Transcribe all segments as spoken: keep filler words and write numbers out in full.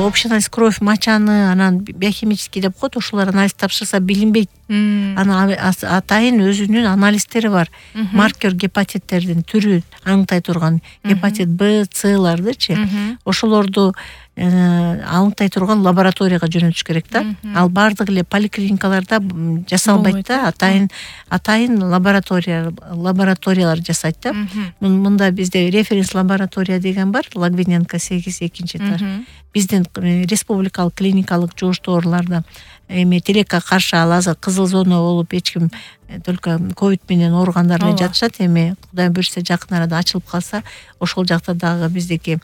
общий кровь, мочаны, анан биохимический деп коет, ошолор анализ тапшырса билинбейт. Анан атайын өзүнүн анализдери бар. Маркер гепатиттердин түрү аңтай турган гепатит Б, С-лардычы, ошолорду аңтай турган лабораторияга жөнөтүш керек да. Ал бардык эле поликлиникаларда жасалбайт да, атайын атайын лаборатория лабораториялар жасайт да. Мында бизде референс лаборатория деген бар, Логвиненко сегиз экинчи этаж. Биздин республикалык клиникалык жугуштоолордо эми тилекке каршы ал азыр кызыл зона болуп эч ким только ковид менен ооругандар эле жатышат. Эми Кудай буйрса жакын арада ачылып калса, ошол жакта дагы биздики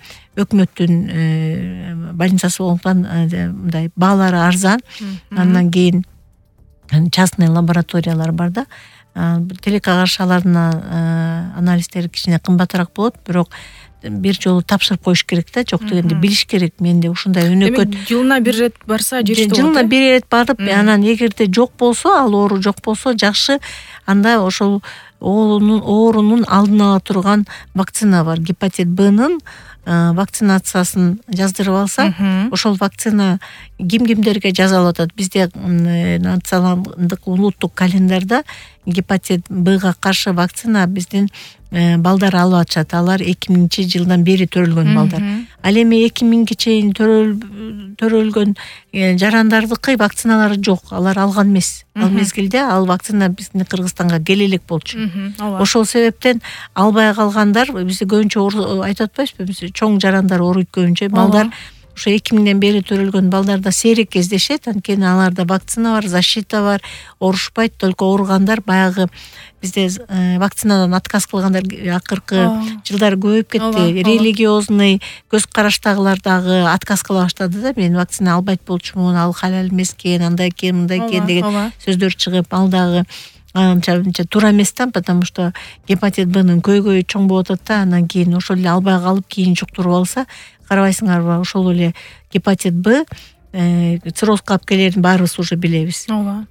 өкмөттүн больницасы болгондуктан мындай баалары арзан. Андан кийин частный лабораториялар бар да. Тилекке каршы алардын анализдери кичине кымбатыраак болот, бирок бир жолу тапшырып коюш керек да, жок дегенде билиш керек. Менде ушундай өнөкөт. Демек, жылына бир рет барса жетиштүү болот. Жылына бир рет барып, анан эгерде жок болсо, ал оору жок болсо, жакшы, анда ошол оорунун оорунун алдын ала турган вакцина бар. Гепатит Б'нын вакцинациясын жаздырып алса, ошол вакцина ким-кимдерге жасалып атат. Бизде националдык улуттук календарда гепатит Б'га каршы вакцина биздин балдар алып атышат. Алар эки миңинчи жылдан бери төрөлгөн балдар. Ал эми эки миңге чейин төрөлгөн жарандардыкы вакциналары жок. Алар алган эмес. Ал мезгилде ал вакцина биздин Кыргызстанга келе элек болчу. Ошол себептен албай калгандар, бизде көбүнчө айтып атпайбызбы, биз чоң жарандар ооруйт көбүнчө. Балдар ошо эки миңден бери төрөлгөн балдарда сейрек кездешет. Анткени аларда вакцина бар, защита бар, оорушпайт. Только ооругандар баягы бизде вакцинадан отказ кылгандар акыркы жылдары көбөйүп кетти. Религиозный көз караштагылар дагы отказ кыла баштады да. Мен вакцина албайт болчумун, ал халал эмес экен, андай экен, мындай экен деген сөздөр чыгып, ал дагы анча туура эмес да, потому что гепатит Б'нын көйгөйү чоң болуп атат да. Андан кийин ошол эле албай калып, кийин жуктуруп алса, карабайсыңарбы, ошол эле гепатит Б циррозго алып келерин баарыбыз уже билебиз.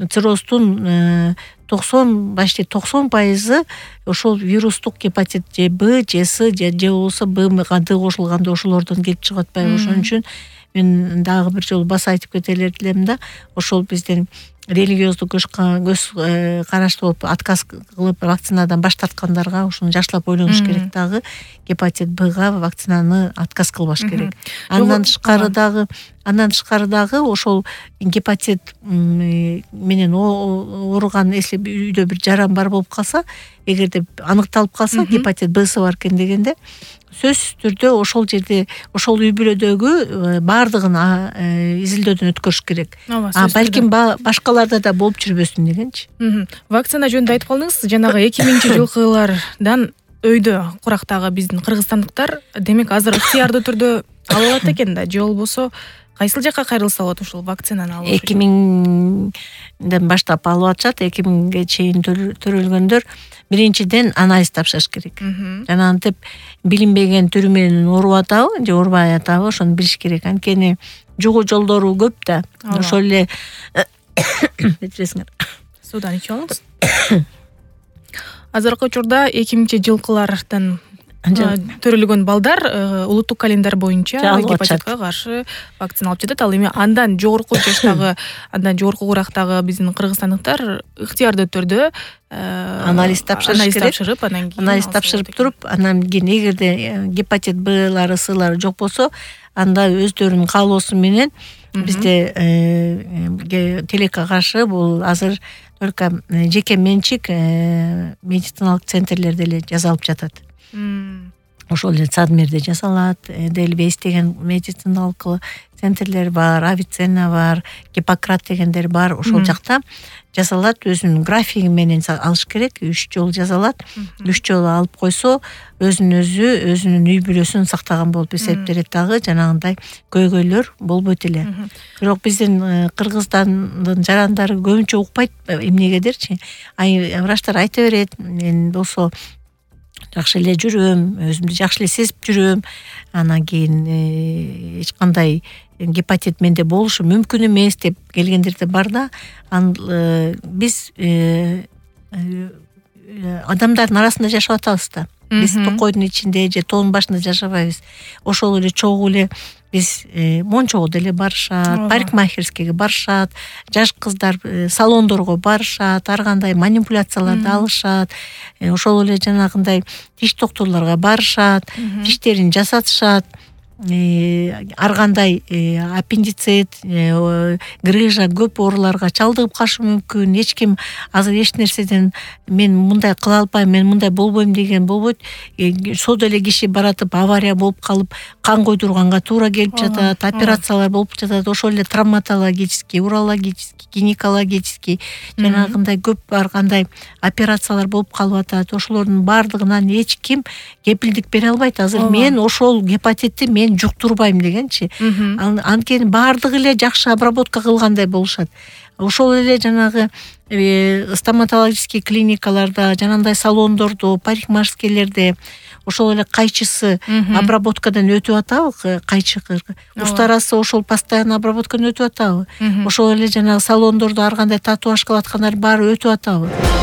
Цирроздун токсон почти токсон пайызы ошол вирустук гепатит же Б, же С, же болбосо Б-га Д кошулганда ошолордон келип чыгып атпайбы. Ошон үчүн мен дагы бир жолу баса айтып кетелер элем да, ошол биздин религиоздуу көз карашты болуп отказ кылып вакцинадан баш тарткандарга ушуну жакшылап ойлонуш керек дагы. Гепатит Б'га вакцинаны отказ кылбаш керек. Андан тышкары дагы андан тышкары дагы ошол гепатит менен ооруган, если үйдө бир жаран бар болуп калса, эгерде аныкталып калса, гепатит Б'сы бар экен дегенде, сөзсүз түрдө ошол жерде, ошол үй бүлөдөгү баардыгын изилдөөдөн өткөрүш керек. А балким башкаларда да болуп жүрбөсүн дегенчи. Вакцина жөнүндө айтып калдыңыз. Жанагы эки миңинчи жылкылардан өйдө курактагы биздин кыргызстандыктар демек азыр ыктыярдуу түрдө алып алат экен да, же болбосо кайсыл жакка кайрылса болот ушул вакцинаны алуу? эки миңден баштап алып атышат. эки миңге чейин төрөлгөндөр биринчиден анализ тапшырыш керек. Жана антип билинбеген түрү менен ооруп атабы, же оорубай атабы, ошону билиш керек. Анткени жугуу жолдору көп да. Ошол эле Судан ичип алыңыз. Азыркы учурда эки миңинчи жылкылардан төрөлгөн балдар улуттук календар боюнча гепатитке каршы вакцина алып жатат. Ал эми андан жогорку жаштагы, андан жогорку курактагы биздин кыргызстандыктар ыктыярдуу түрдө анализ тапшырыш керек. Тапшырып, анан кийин анализ тапшырып туруп, анан кийин эгерде гепатит Б'лары, С'лары жок болсо, анда өздөрүнүн каалоосу менен бизде тилекке каршы бул азыр только жеке менчик медициналык центрлерде эле жасалып жатат. Ошол эле Цадмирде жасалат, Дельвейс деген медициналык центрлер бар, Авиценна бар, Гиппократ дегендер бар. Ошол жакта жасалат, өзүнүн графиги менен алыш керек. үч жолу жасалат. үч жолу алып койсо, өзүн өзү, өзүнүн үй бүлөсүн сактаган болуп эсептелет дагы, жанагындай көйгөйлөр болбойт эле. Бирок биздин Кыргызстандын жарандары көбүнчө укпайт эмнегедирчи. Ай врачтар айта берет, мен болсо жакшы эле жүрөм, өзүмдү жакшы эле сезип жүрөм. Анан кийин эч кандай гепатит менде болушу мүмкүн эмес деп келгендер да бар да. Биз адамдардын арасында жашап атабыз да. биз токойдун ичинде же тоонун башында жашабайбыз. Ошол эле чогуу эле биз мончого деле барышат, парикмахерскийге барышат, жаш кыздар салондорго барышат, ар кандай манипуляцияларды алышат. Ошол эле жанагындай тиш доктурларга барышат, тиштерин жасатышат. Ар кандай аппендицит, грыжа, көп ооруларга чалдыгып калышы мүмкүн. Эч ким азыр эч нерседен мен мындай кыла албайм, мен мындай болбойм деген болбойт. Сот эле киши баратып авария болуп калып, кан койдурганга туура келип жатат, операциялар болуп жатат. Ошол эле травматологический, урологический, гинекологический жанагындай көп ар кандай операциялар болуп калып атат. Ошолордун баардыгынан эч ким кепилдик бере албайт. Азыр мен ошол гепатитти мен жуктурбайм дегенчи. Анткени баардыгы эле жакшы обработка кылгандай болушат. Ошол эле жанагы стоматологический клиникаларда, жанагындай салондордо, парикмахерскийлерде ошол эле кайчысы обработкадан өтүп атабы, кайчы устарасы ошол постоянно обработкадан өтүп атабы. Ошол эле жанагы салондордо ар кандай татуаж кылаткандар баары өтүп атабы.